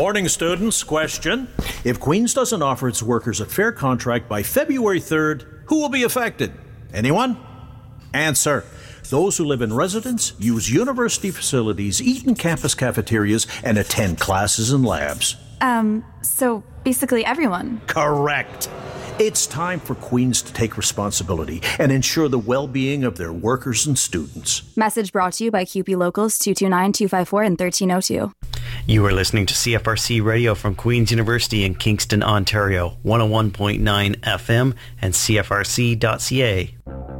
Morning, students. Question. If Queen's doesn't offer its workers a fair contract by February 3rd, who will be affected? Anyone? Answer. Those who live in residence, use university facilities, eat in campus cafeterias, and attend classes and labs. So basically everyone. Correct. It's time for Queen's to take responsibility and ensure the well-being of their workers and students. Message brought to you by QP Locals 229-254 and 1302. You are listening to CFRC Radio from Queen's University in Kingston, Ontario, 101.9 FM and CFRC.ca.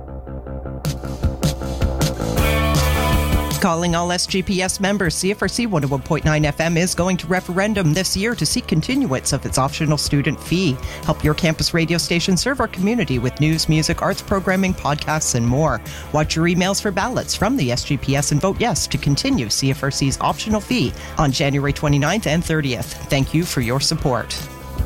Calling all SGPS members, CFRC 101.9 FM is going to referendum this year to seek continuance of its optional student fee. Help your campus radio station serve our community with news, music, arts programming, podcasts, and more. Watch your emails for ballots from the SGPS and vote yes to continue CFRC's optional fee on January 29th and 30th. Thank you for your support.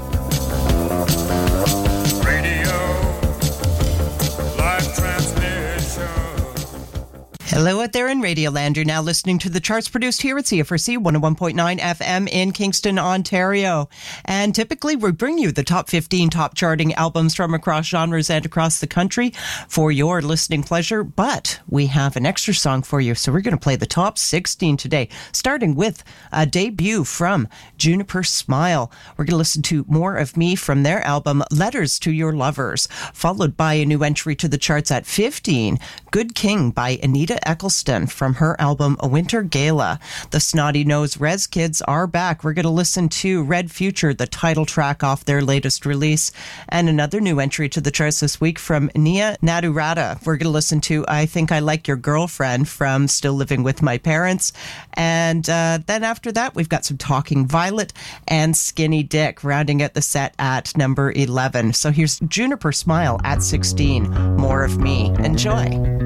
Hello out there in Radioland. You're now listening to the charts produced here at CFRC 101.9 FM in Kingston, Ontario. And typically we bring you the top 15 top charting albums from across genres and across the country for your listening pleasure. But we have an extra song for you. So we're going to play the top 16 today, starting with a debut from Juniper Smile. We're going to listen to More of Me from their album Letters to Your Lovers, followed by a new entry to the charts at 15, Good King by Anita Eccleston from her album A Winter Gala. The Snotty Nose Rez Kids are back. We're going to listen to Red Future, the title track off their latest release, and another new entry to the charts this week from Nia Nadurata. We're going to listen to I Think I Like Your Girlfriend from Still Living With My Parents. And then after that, we've got some Talking Violet and Skinny Dick rounding out the set at number 11. So here's Juniper Smile at 16. More of Me. Enjoy.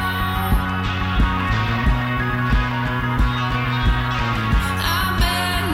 I've been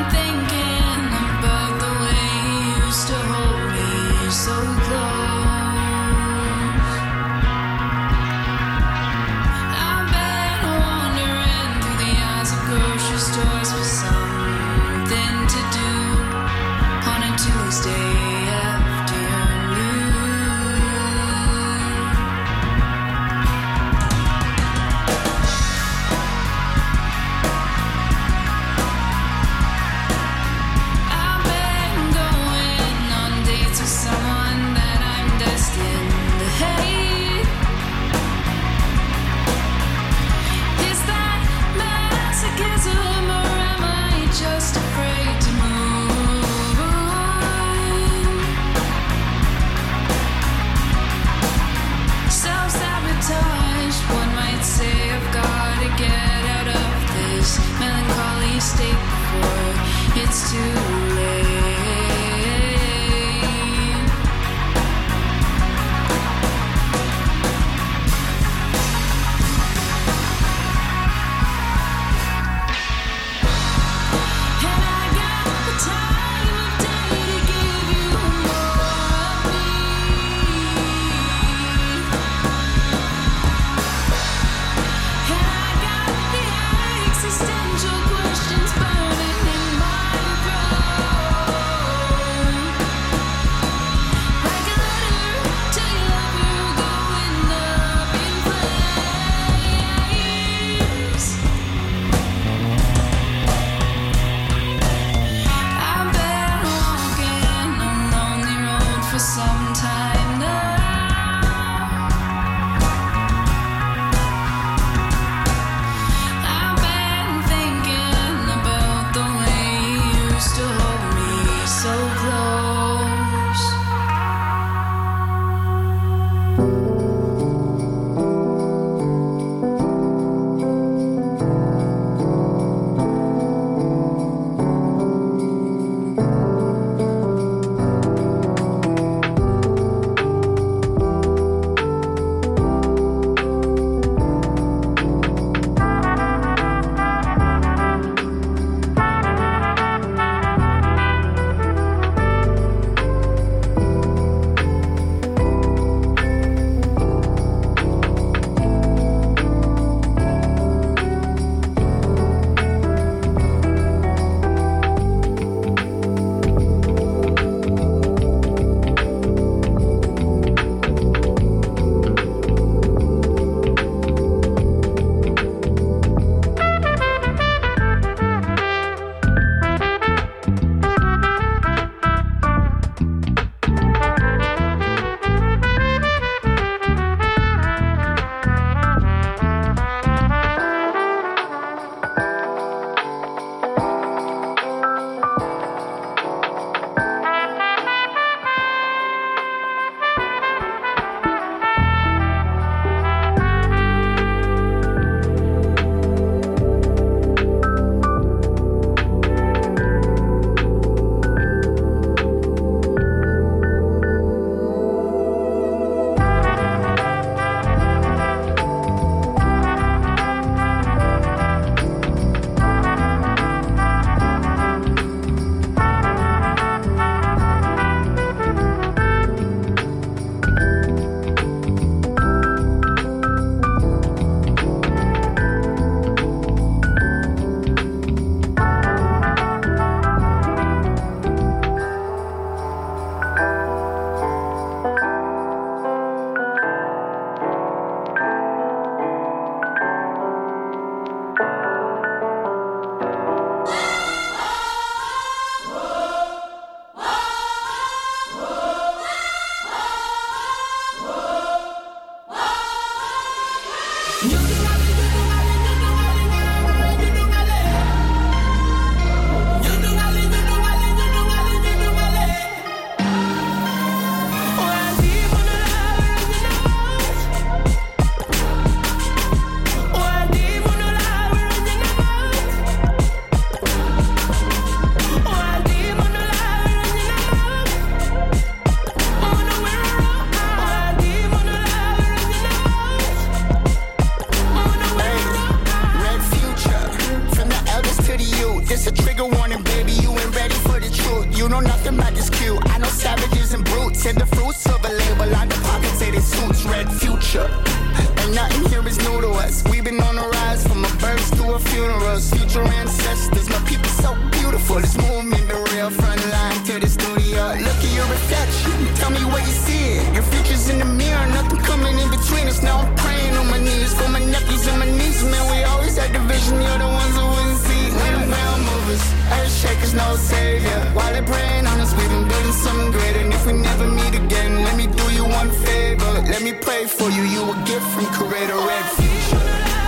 future. And nothing here is new to us. We've been on the rise from our births to our funerals. Future ancestors, my people so beautiful. This movement, the real front line to the studio. Look at your reflection, tell me where you see it. Your future's in the mirror, nothing coming in between us. Now I'm praying on my knees for my nephews and my nieces. Man, we always had the vision, you're the ones who wouldn't see. We're the ground movers, earth shakers, no savior. While they're praying on us, we've been building something greater. And if we never meet again, let me do you one favor. Let me pray for you, you a gift from Creator Red Future.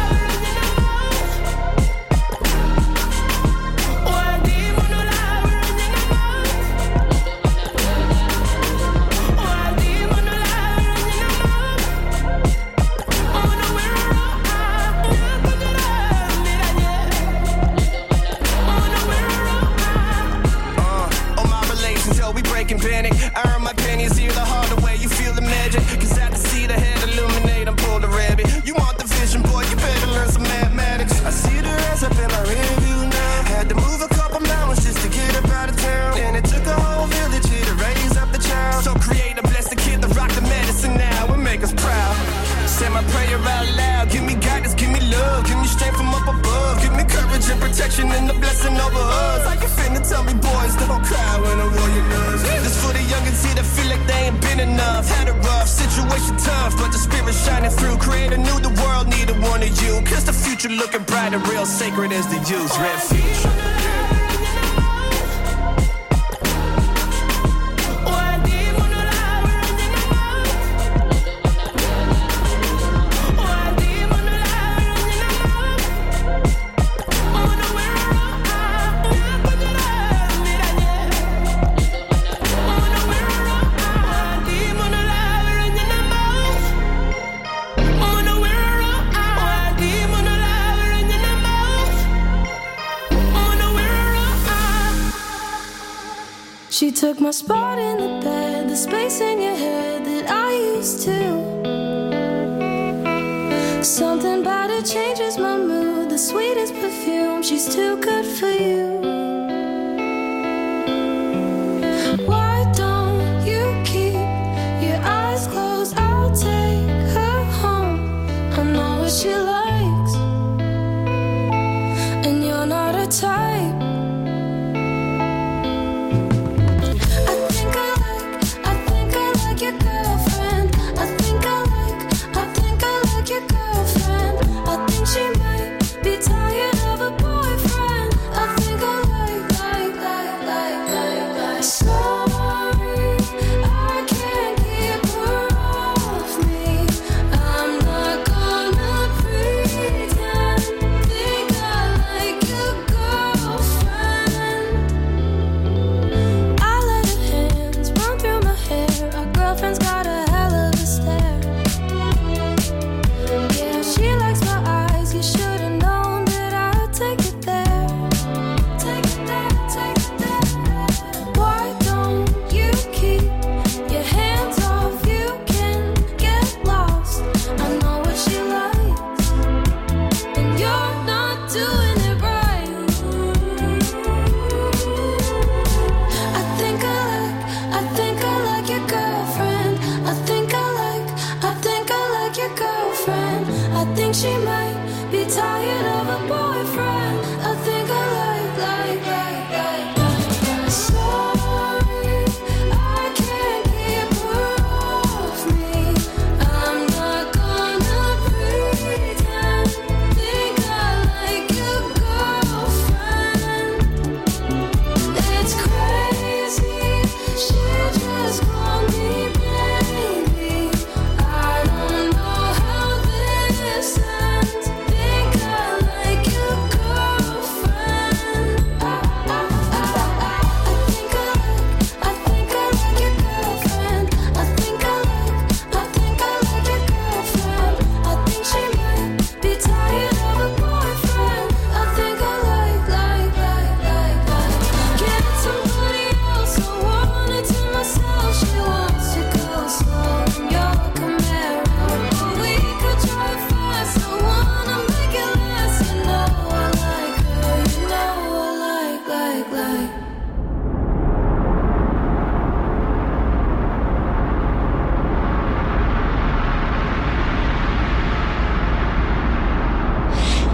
Panic. I earn my pennies here the harder way. You feel the magic, cause I can see the head illuminate. I'm pulled a rabbit. You want the vision, boy, you better learn some mathematics. I see the rest up in my rearview now. Had to move a couple mountains just to get up out of town. And it took a whole village here to raise up the child. So creative, bless the kid to rock the medicine now and make us proud. Say my prayer out loud. Give me guidance, give me love, give me strength from up above. Give me courage and protection and the blessing over us. Like you finna tell me, boys, don't cry when a warrior does. This for the youngins here that feel like they ain't been enough. Had a rough situation, tough, but the spirit shining through. Creator knew the world needed one of you. Cause the future looking brighter, real sacred as the youth. Red Future. She took my spot in the bed, the space in your head that I used to. Something about it changes my mood, the sweetest perfume, she's too good for you. Why don't you keep your eyes closed? I'll take her home. I know what she likes, and you're not her type. She might be tired of a boyfriend. I think I like. Sorry, I can't keep her off me. I'm not gonna pretend. Think I like your girlfriend. I let her hands run through my hair. Our girlfriend's got a hell of a stare. Yeah, she likes my eyes. You should've known that I'd take it there. Take it there, take it there. Why don't you keep your hands off? You can get lost. I know what she likes, and you're not doing it right. I think I like your girlfriend. I think I like your girlfriend. I think she might be tired of a boyfriend. I think I like. Sorry, I can't keep her off me. I'm not gonna pretend. Think I like your girlfriend. It's crazy, she just called me baby. I don't know how this ends. Think I like your girlfriend.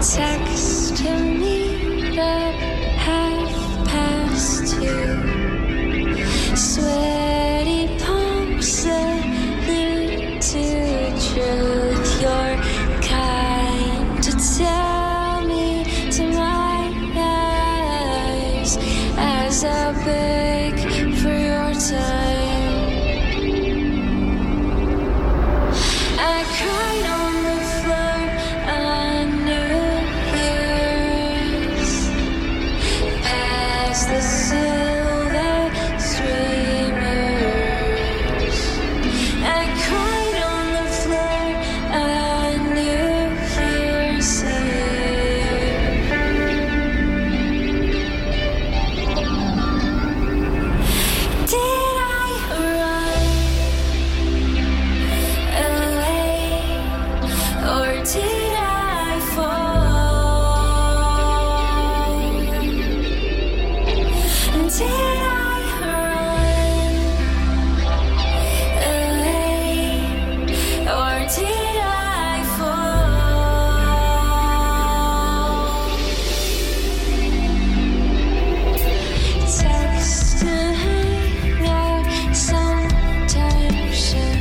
Text me at 2:30. Sweaty palms allude to truth. You're kind to tell me to my eyes as I beg for your time. I cried on the floor on New Year's, past the silver streamers. I cried on the floor on New Year's Eve. Did I run away, or did I fall? Did I run away, or did I fall? Text to hang out sometimes soon.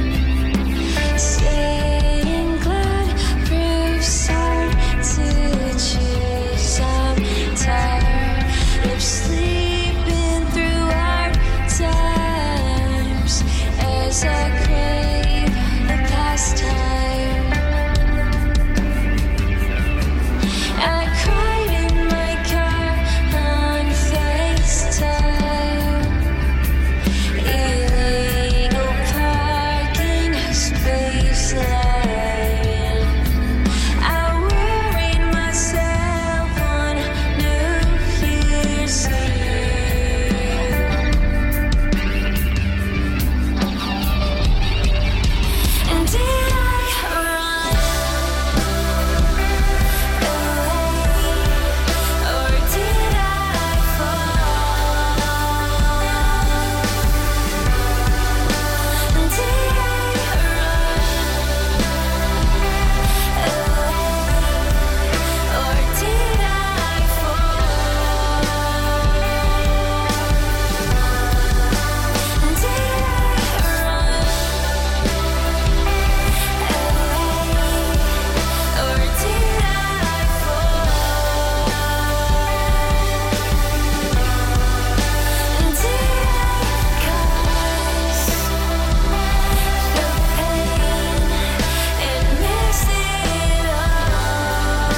Saying glad proves hard to choose. I'm tired of sleeping through our times as I crave the pastime. I cried in my car on FaceTime. Illegal parking space line. I worried myself on New Year's Eve. And did I run away, or did I fall? Did I run away, or did I fall? Did I run away, or did I fall? Did I cause the pain and miss it all?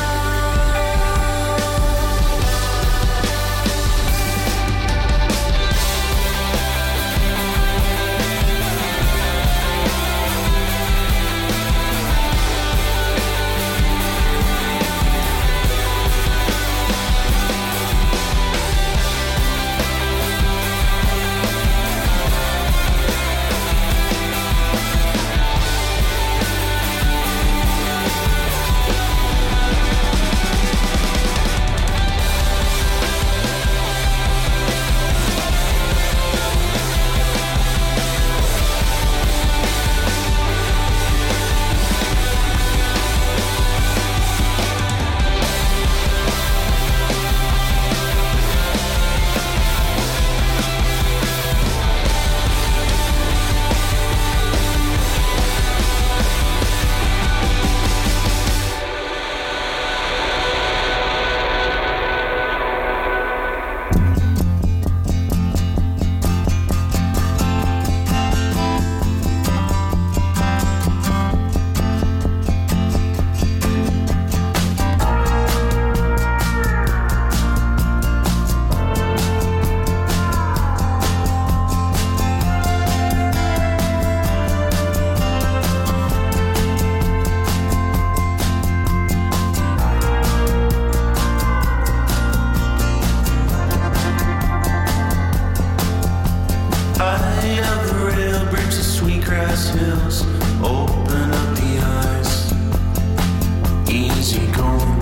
High up the rail bridge to Sweetgrass Hills. Open up the eyes. Easy going.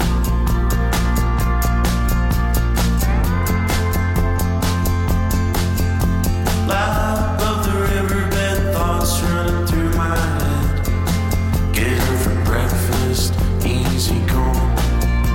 Lap of the riverbed, thoughts running through my head. Get her for breakfast. Easy going.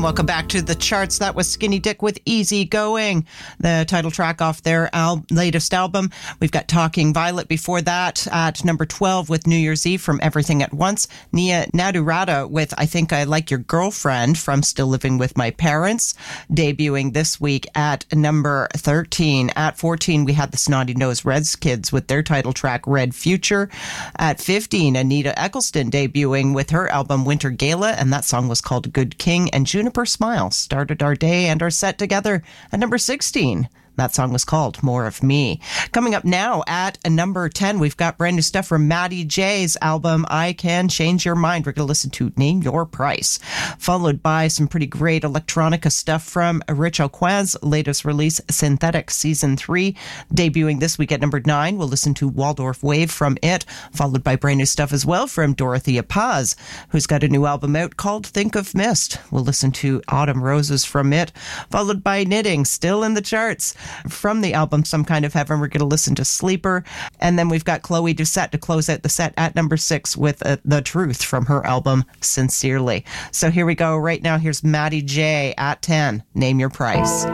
welcome back to the charts. That was Skinny Dick with Easy Going, the title track off their latest album. We've got Talking Violet before that at number 12 with New Year's Eve from Everything at Once. Nia Nadurada with I Think I Like Your Girlfriend from Still Living with My Parents, debuting this week at number 13. At 14, we had the Snotty Nose Reds Kids with their title track Red Future. At 15, Anita Eccleston debuting with her album Winter Gala, and that song was called Good King. And Juniper Smile started our day and our set together at number 16. That song was called More of Me. Coming up now at number 10, we've got brand new stuff from Maddie J's album, I Can Change Your Mind. We're going to listen to Name Your Price, followed by some pretty great electronica stuff from Rich Oquez' latest release, Synthetic Season 3. Debuting this week at number 9, we'll listen to Waldorf Wave from it, followed by brand new stuff as well from Dorothea Paz, who's got a new album out called Think of Mist. We'll listen to Autumn Roses from it, followed by Knitting, still in the charts. From the album Some Kind of Heaven, we're going to listen to Sleeper. And then we've got Chloe Doucette to close out the set at number 6 with The Truth from her album Sincerely. So here we go. Right now, here's Maddie J at 10. Name Your Price.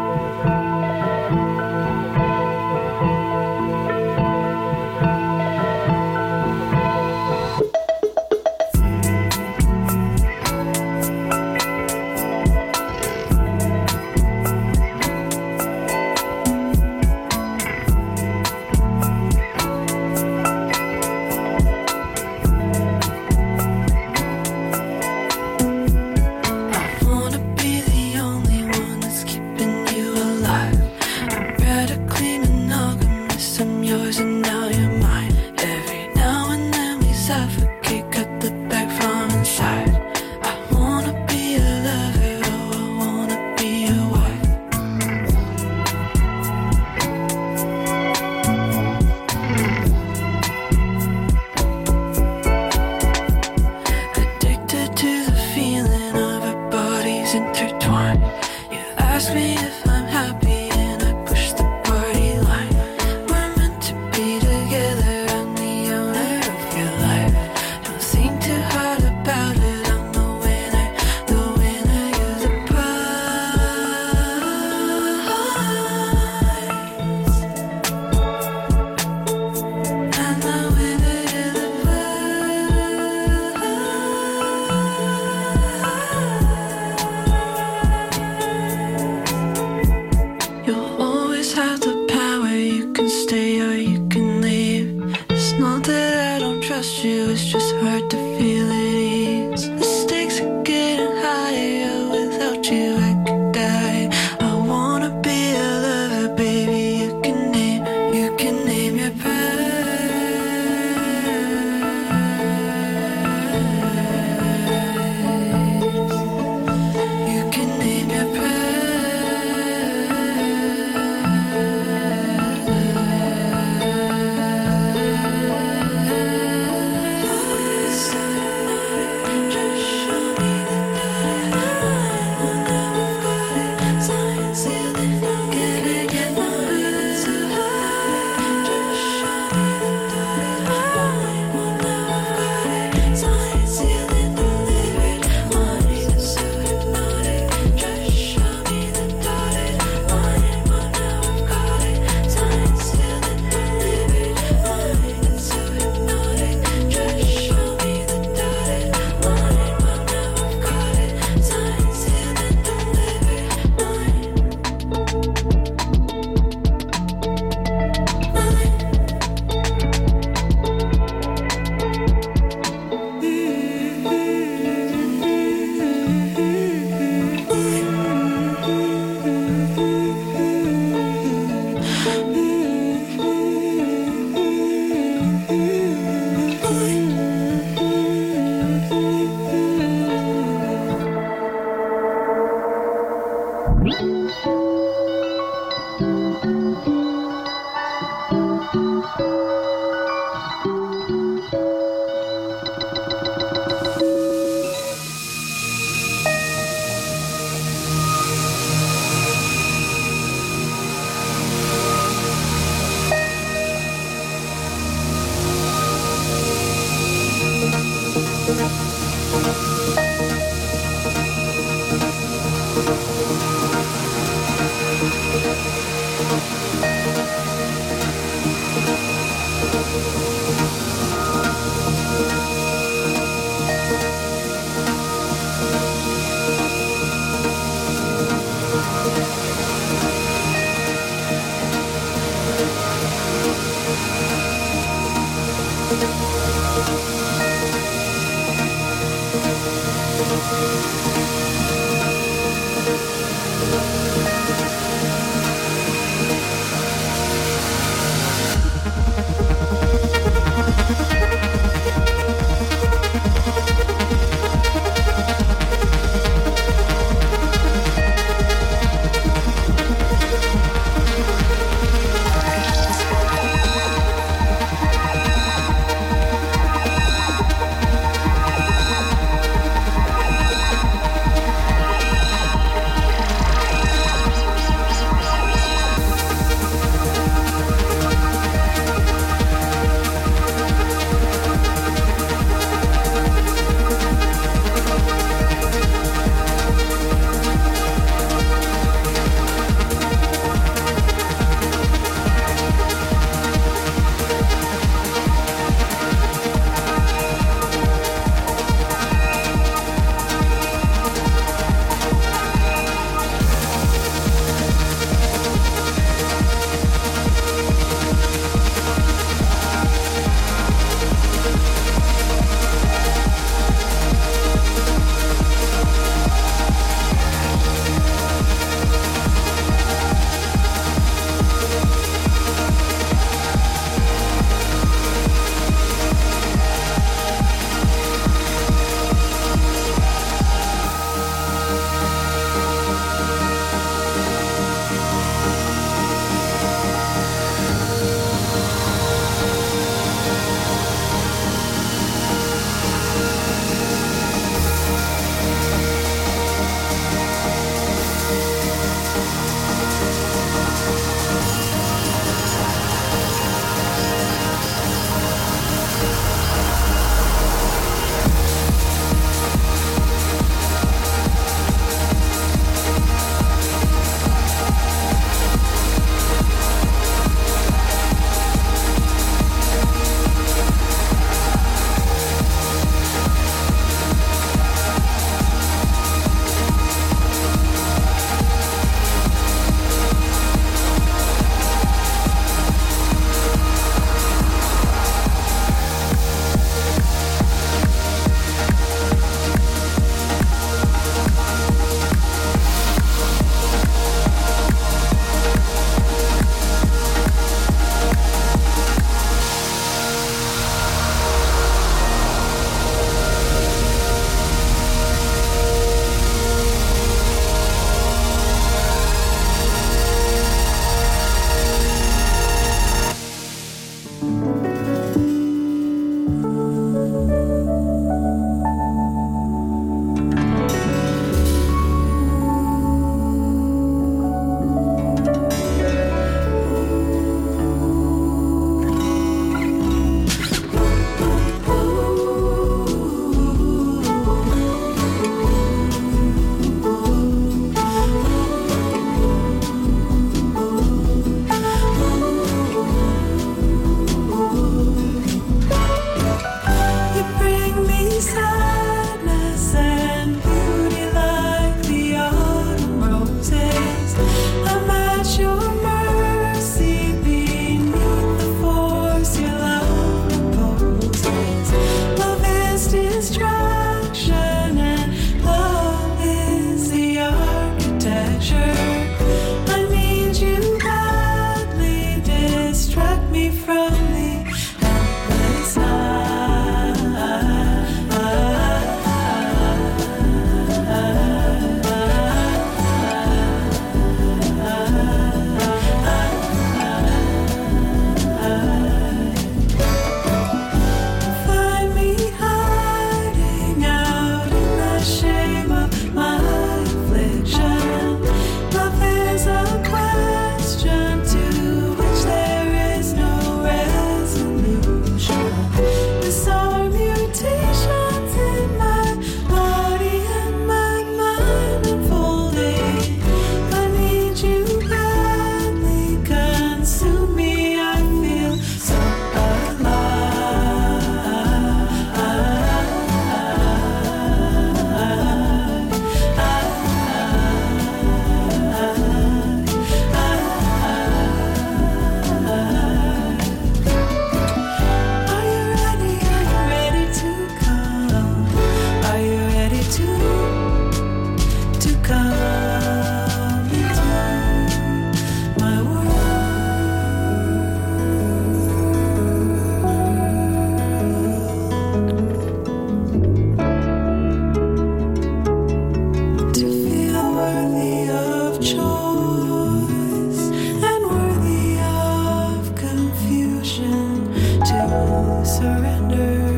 surrender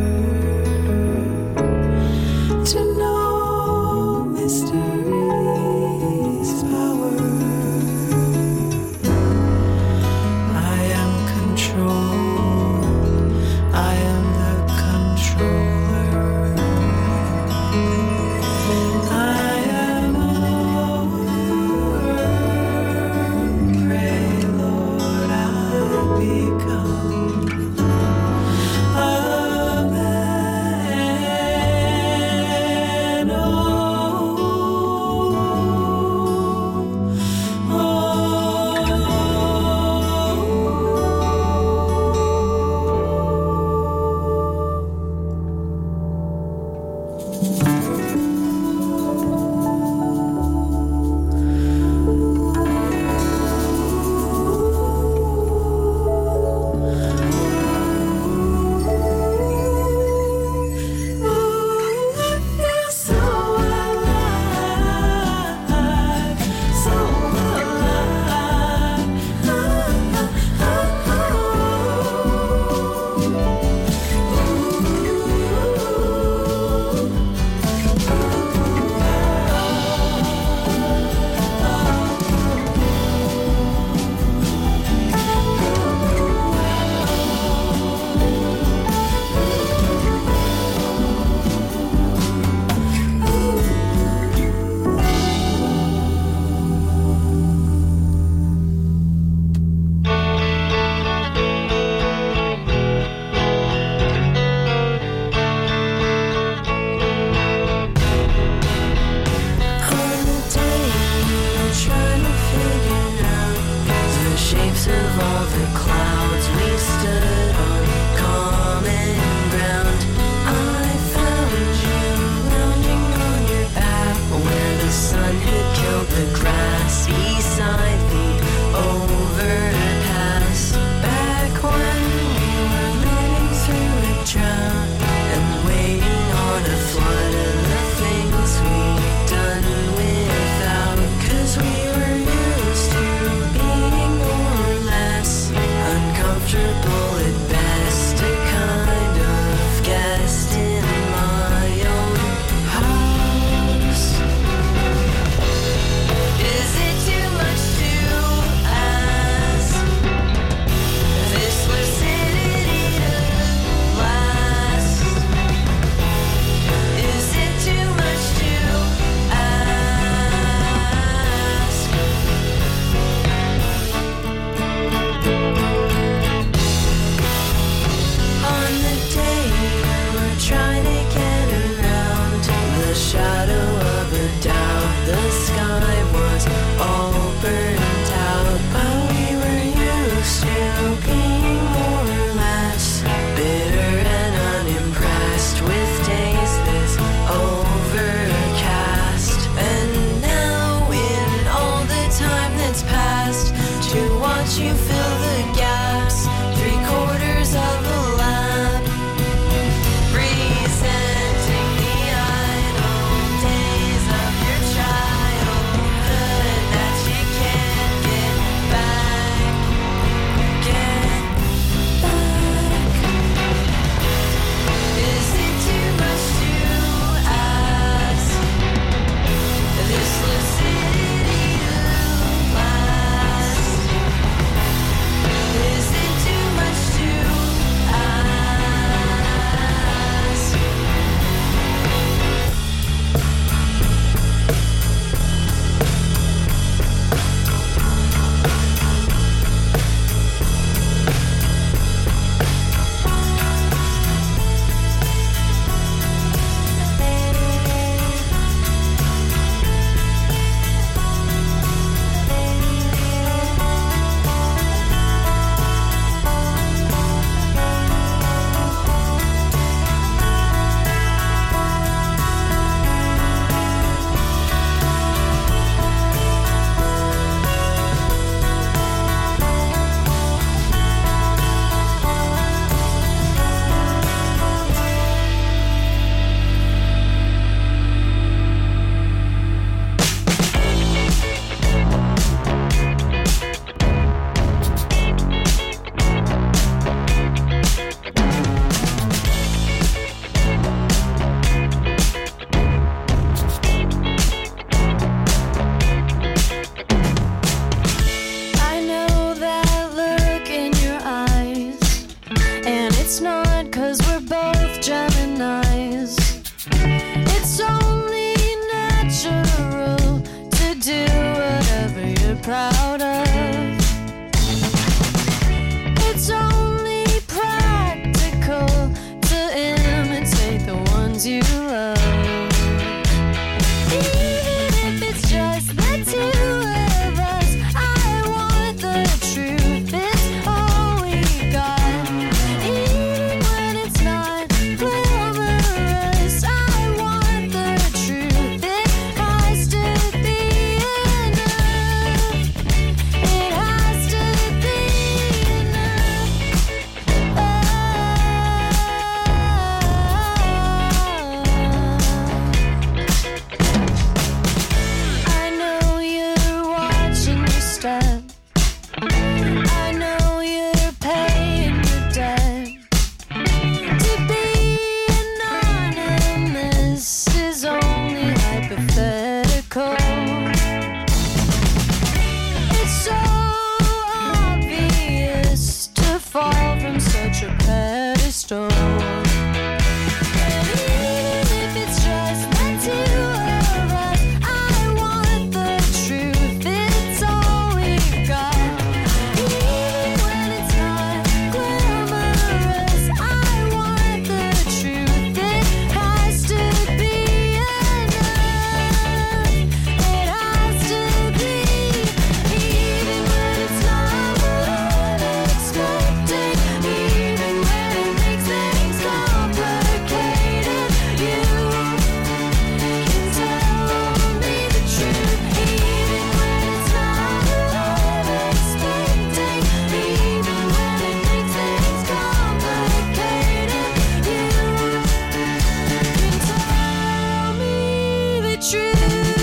to no mysteries power. I am control. I am the controller. I am over. Pray, Lord, I become a it's not, 'cause we're both Geminis. It's only natural to do whatever you're proud of. It's only practical to imitate the ones you love. Even if it's just the two of us, I want the truth. It's all we got. Even when it's not glamorous, I want the truth. It has to be enough. It has to be I know you're watching your step. I know you're paying your debt. To be anonymous is only hypothetical. It's so obvious to fall from such a pedestal. And even if it's just the two of us, I want the truth. It's all we've got. Even when it's not glamorous, I want the truth. It has to be enough. It has to be, even when it's not what I'm expecting, even when it makes things complicated. You can tell me the truth, even when it's not what I'm expecting, even when it makes things complicated. You can tell me the truth.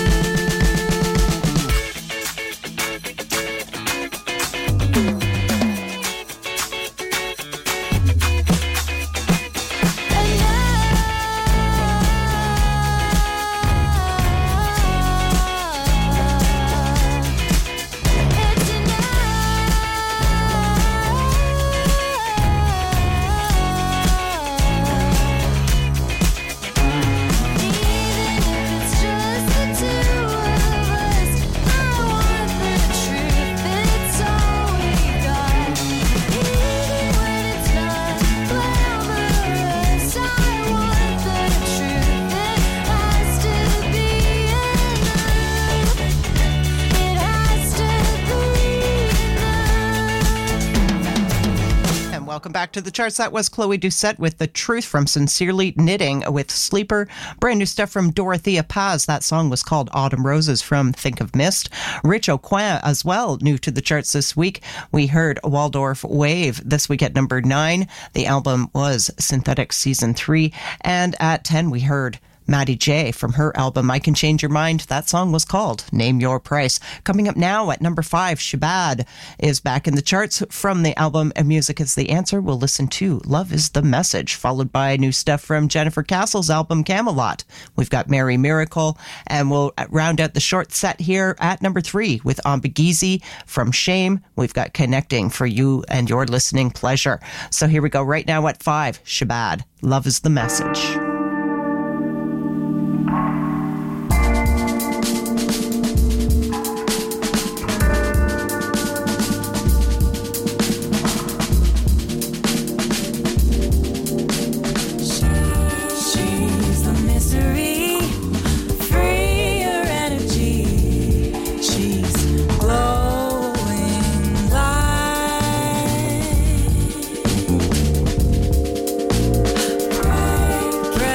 And welcome back to the charts. That was Chloe Doucette with The Truth from Sincerely Knitting with Sleeper. Brand new stuff from Dorothea Paz. That song was called Autumn Roses from Think of Mist. Rich Aucoin as well, new to the charts this week. We heard Waldorf Wave this week at number 9. The album was Synthetic Season 3. And at 10, we heard Maddie J from her album I Can Change Your Mind. That song was called Name Your Price. Coming up now at number 5, Shabad is back in the charts from the album Music is the Answer. We'll listen to Love is the Message, followed by new stuff from Jennifer Castle's album Camelot. We've got Mary Miracle, and we'll round out the short set here at number 3 with Ambigizi from Shame. We've got Connecting for you and your listening pleasure. So here we go right now at 5, Shabad, Love is the Message. She's the mystery, free your energy. She's glowing light, bright,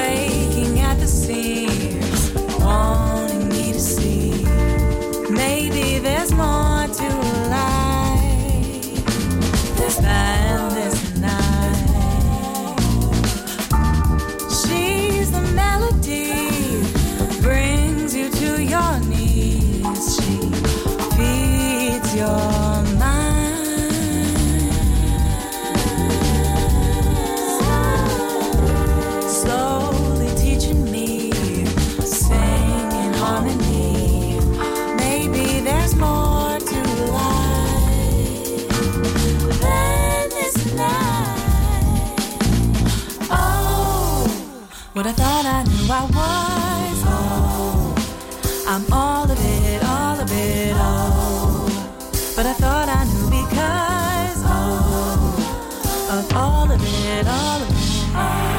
knew I was. Oh, I'm all of it, all of it, oh. But I thought I knew because, oh, of all of it, all of it, oh.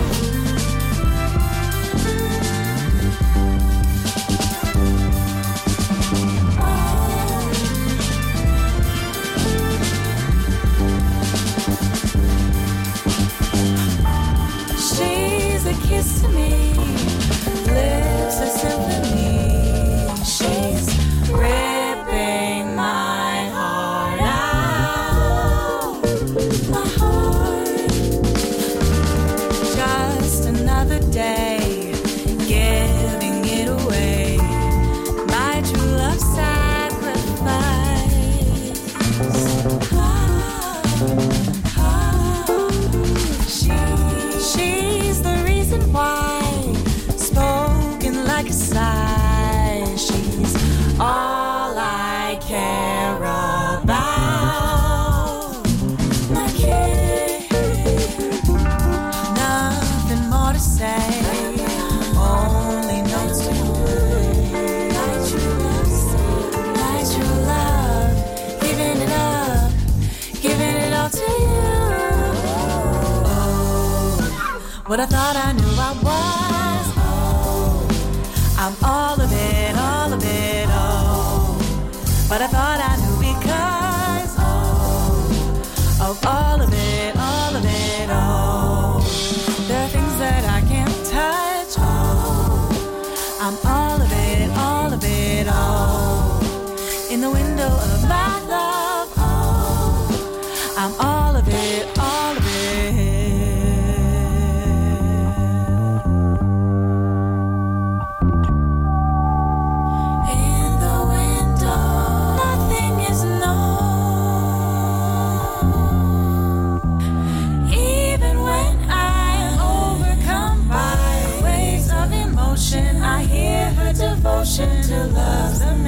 She's a kiss to me, lips a symphony. She's ripping my heart out, my heart. Just another day, giving it away. My true love sacrifice. She's the reason why, spoken like a sigh. She's all I care about. My kid, nothing more to say, only notes to play. My true love, giving it up, giving it all to you. What I thought I knew I was, oh, I'm all of it, oh. But I thought I knew because, oh, of all of it, oh. There are things that I can't touch, oh, I'm all of it, oh. In the window of my love, oh, I'm all of it, all of it. Devotion to love's the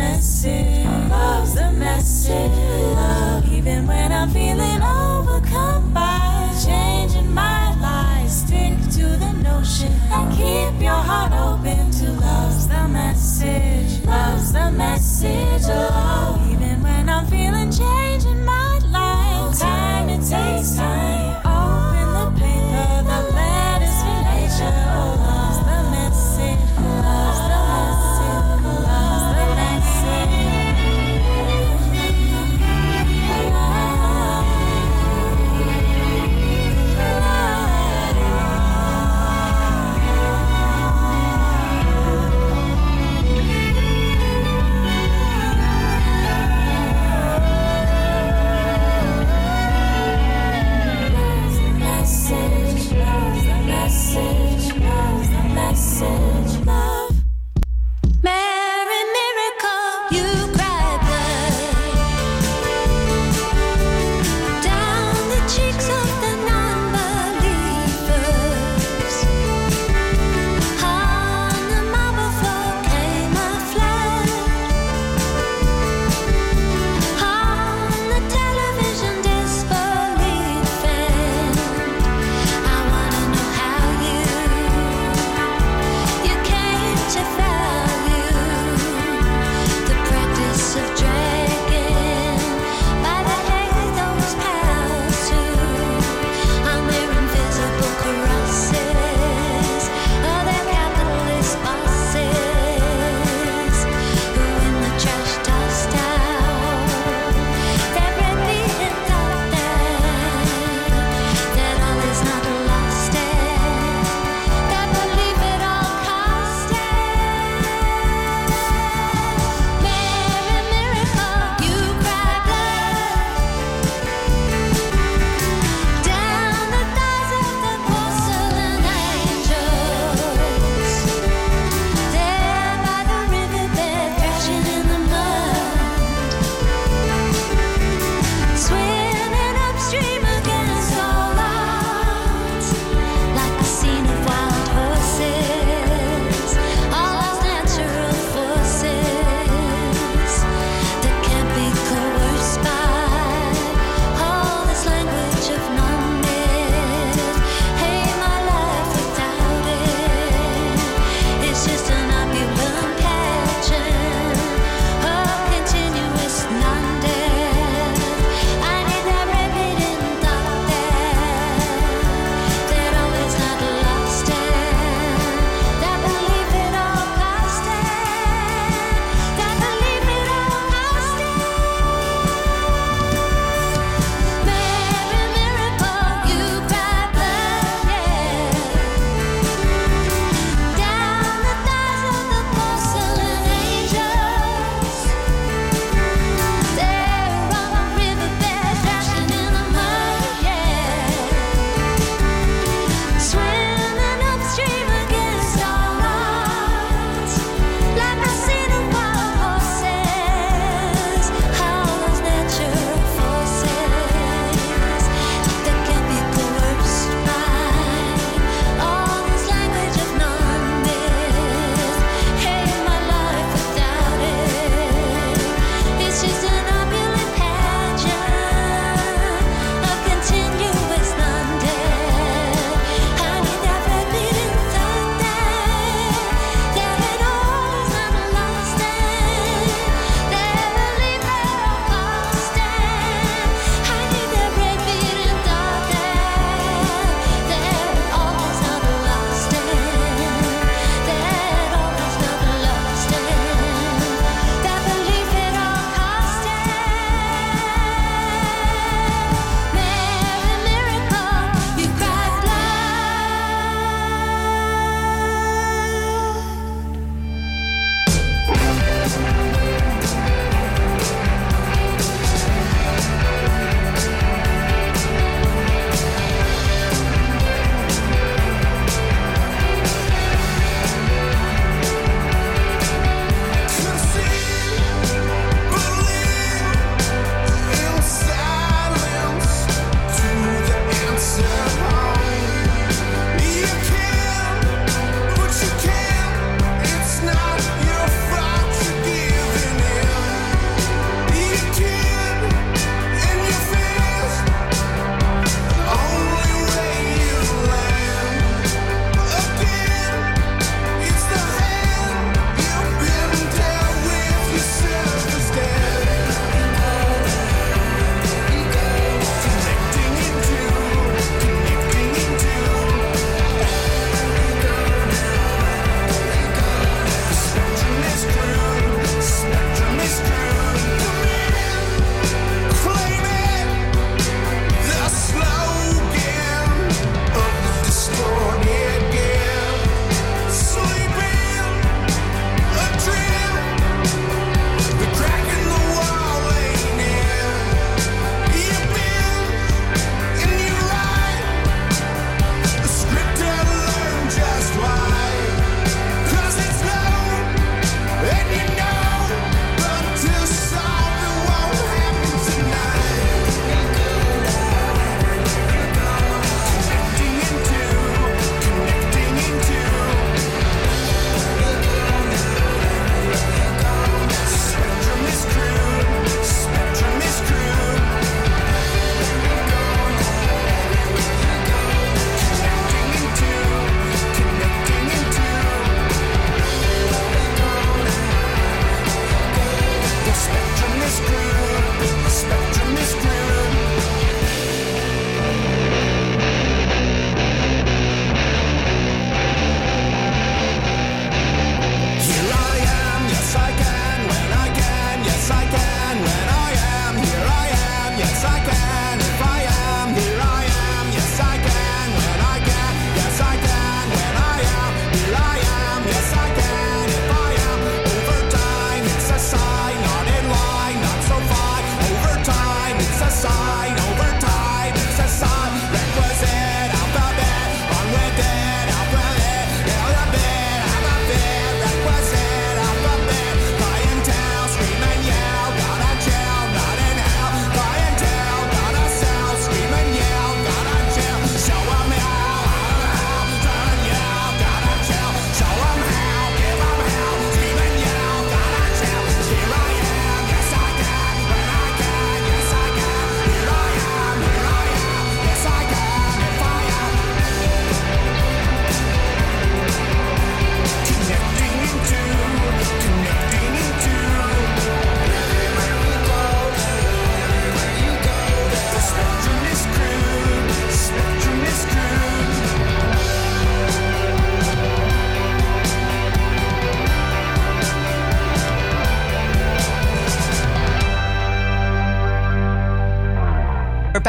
message, love. Even when I'm feeling overcome by changing my life, stick to the notion and keep your heart open to love's the message, love. Even when I'm feeling changing my life, time it takes time. Open the paper, the letters for nature, oh, love's the message, love's the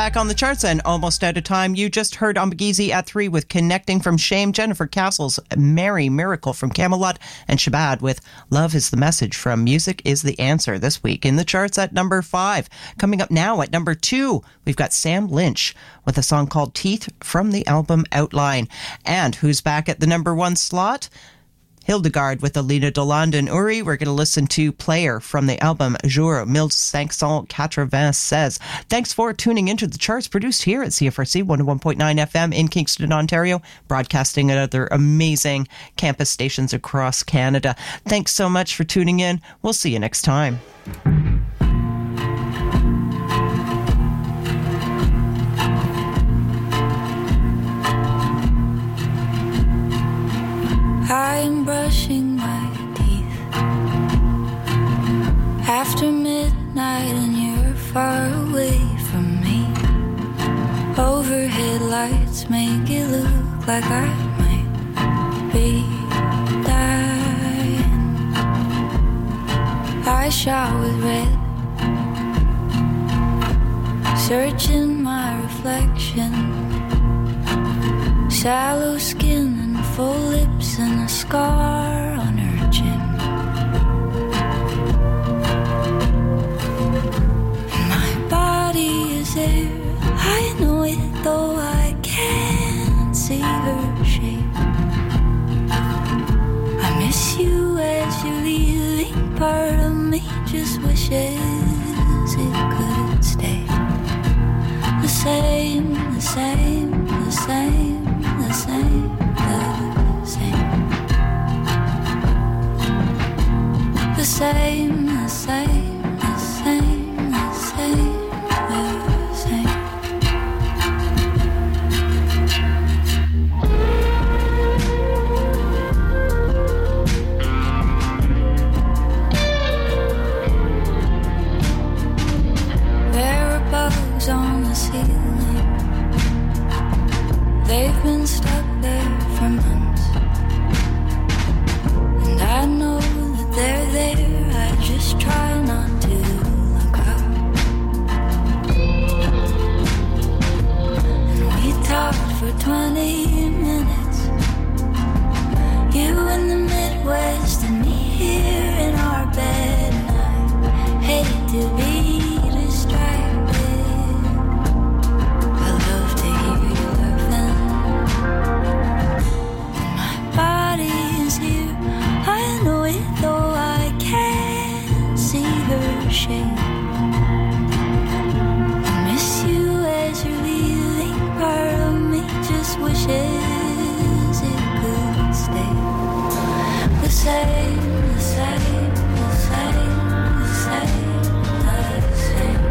back on the charts and almost out of time. You just heard Ombagizi at 3 with Connecting from Shame, Jennifer Castle's Mary Miracle from Camelot, and Shabad with Love is the Message from Music is the Answer this week in the charts at number 5. Coming up now at number 2, we've got Sam Lynch with a song called Teeth from the album Outline. And who's back at the number 1 slot? Hildegard with Alina Deland and Uri. We're going to listen to Player from the album Jour 1596. Thanks for tuning into the charts produced here at CFRC 101.9 FM in Kingston, Ontario, broadcasting at other amazing campus stations across Canada. Thanks so much for tuning in. We'll see you next time. I'm brushing my teeth after midnight and you're far away from me. Overhead lights make it look like I might be dying. I shot with red, searching my reflection. Shallow skin and full lips and a scar on her chin. My body is there, I know it though I can't see her shape. I miss you as you're leaving, part of me just wishes it could stay. The same, the same, the same, the same, the same. The same, the same, the same, the same, the same. There are bugs on the ceiling. They've been stuck there for months, and I know that they're there. I just try not to look up. And we talked for 20 minutes, you in the Midwest and me here in our bed. And I hate to be distracted. I love to hear you laughing. My body is here, I know it though I can't see her shape. I miss you as you're leaving, part of me just wishes it could stay. The same, the same, the same, the same, the same.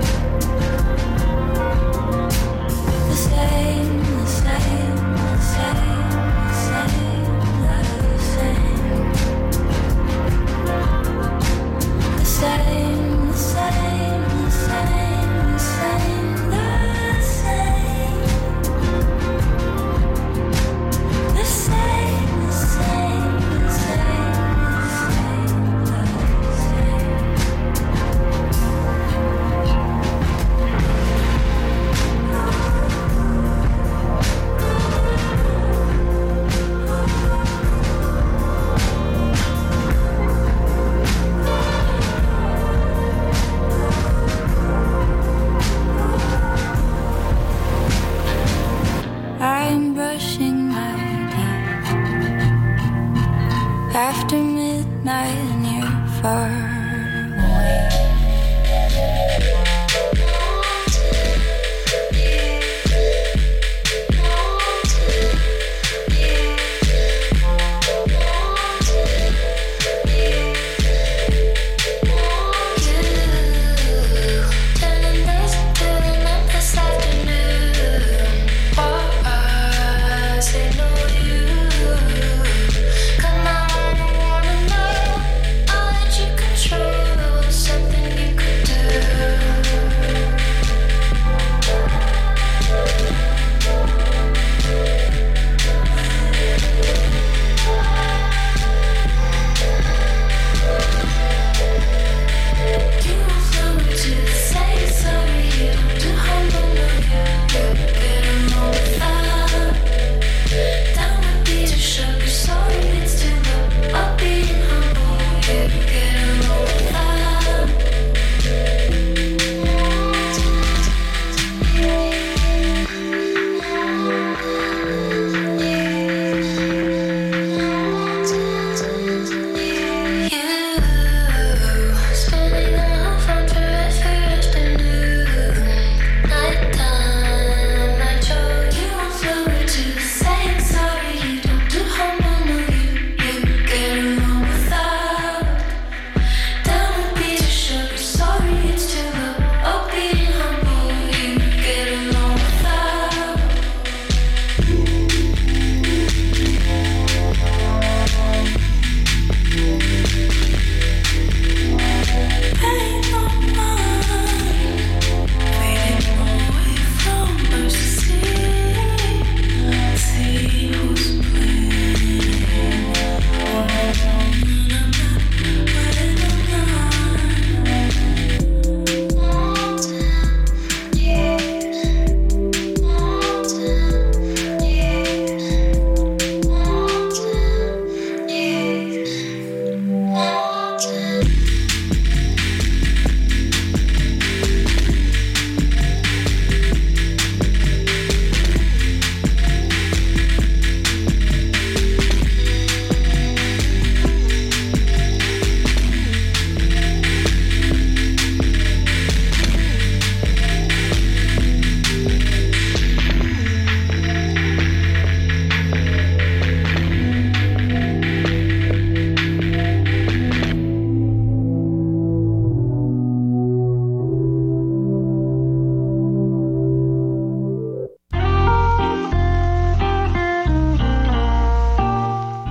The same, the same, the same, the same, the same. The same, the same, the same, the same, the same. The same, the same, the same, the I'm brushing my teeth after midnight and you're far away. Telling us doing up this afternoon. I say no, you. 'Cause now I wanna know.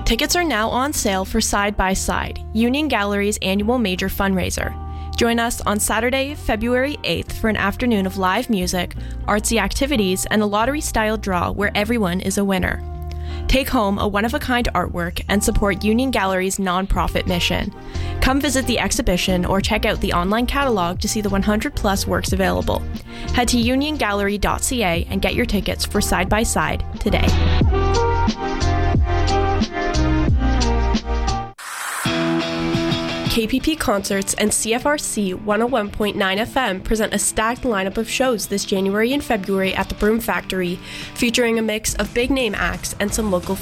Tickets are now on sale for Side by Side, Union Gallery's annual major fundraiser. Join us on Saturday, February 8th for an afternoon of live music, artsy activities, and a lottery-style draw where everyone is a winner. Take home a one-of-a-kind artwork and support Union Gallery's nonprofit mission. Come visit the exhibition or check out the online catalog to see the 100-plus works available. Head to uniongallery.ca and get your tickets for Side by Side today. KPP Concerts and CFRC 101.9 FM present a stacked lineup of shows this January and February at the Broom Factory, featuring a mix of big-name acts and some local